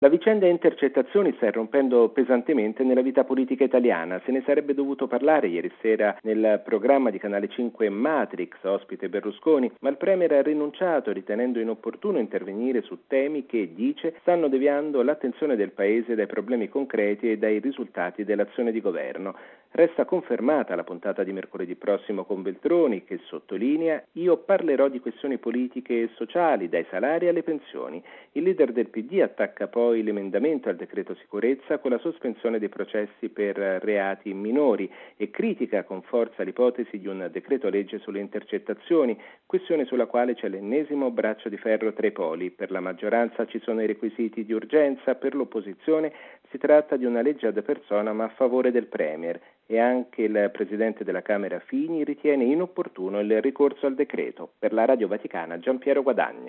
La vicenda intercettazioni sta irrompendo pesantemente nella vita politica italiana. Se ne sarebbe dovuto parlare ieri sera nel programma di Canale 5 Matrix, ospite Berlusconi, ma il Premier ha rinunciato ritenendo inopportuno intervenire su temi che, dice, stanno deviando l'attenzione del Paese dai problemi concreti e dai risultati dell'azione di governo. Resta confermata la puntata di mercoledì prossimo con Veltroni che sottolinea: io parlerò di questioni politiche e sociali, dai salari alle pensioni. Il leader del PD attacca poi l'emendamento al decreto sicurezza con la sospensione dei processi per reati minori e critica con forza l'ipotesi di un decreto legge sulle intercettazioni, questione sulla quale c'è l'ennesimo braccio di ferro tra i poli. Per la maggioranza ci sono i requisiti di urgenza, per l'opposizione si tratta di una legge ad personam a favore del Premier e anche il Presidente della Camera Fini ritiene inopportuno il ricorso al decreto. Per la Radio Vaticana Giampiero Guadagni.